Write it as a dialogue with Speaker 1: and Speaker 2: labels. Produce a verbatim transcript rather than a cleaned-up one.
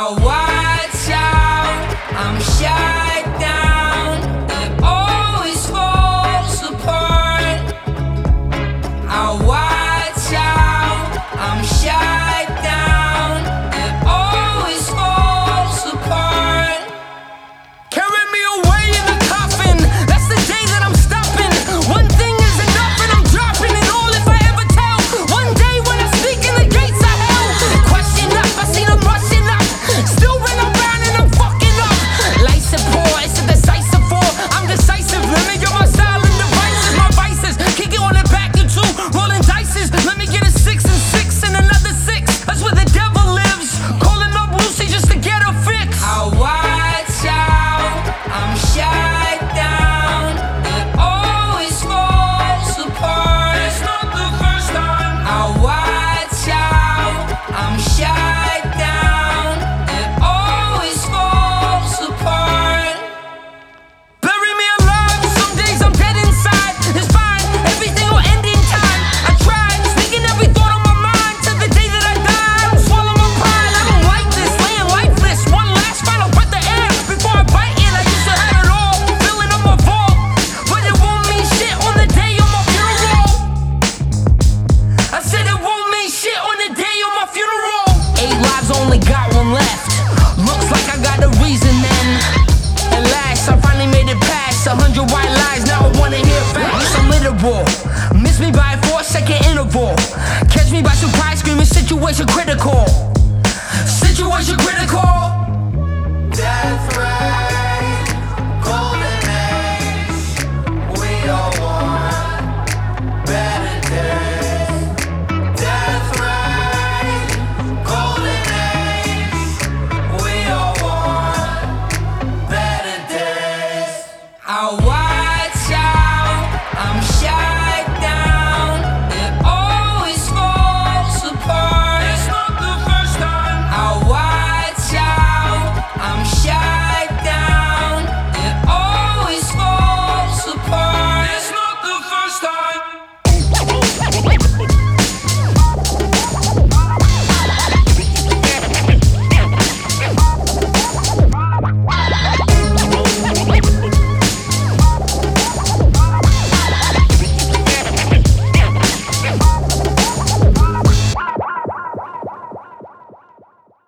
Speaker 1: I'll watch out, I'm shut down. It always falls apart. I'll watch out, I'm shut down. It always falls apart. Carry me away in the coffin, that's the day that I'm stopping. One thing is enough and I'm dropping it all if I ever tell. One day when I speak in the gates of hell, question up, I see them rushing up. Still run around and I'm fucking up. Lights are poor, it's a decisive war. I'm decisive, let me get my silent devices. My vices, kick it on it back in two, rolling dices. Let me get a six and six and another six. That's where the devil lives, calling up Lucy just to get her fix. I'll watch out, I'm shut down. It always falls apart. It's not the first time. I'll watch out, I'm shut down. It always falls apart. Bury me alive, some days I'm dead inside. It's fine, everything will end in time. I tried, sneaking every thought on my mind till the day that I die. I don't swallow my pride, I don't like this, laying lifeless. One last final breath of air before I bite in. I used to have it all, filling up my vault, but it won't mean shit on the day of my funeral. I said it won't mean shit on the day of my funeral. Eight lives, only got one left. Looks like I got a reason then. At last, I finally made it past a hundred white lies. Now I wanna hear facts. I'm literal. Miss me by a four second interval. Catch me by surprise, screaming situation critical. Situation critical.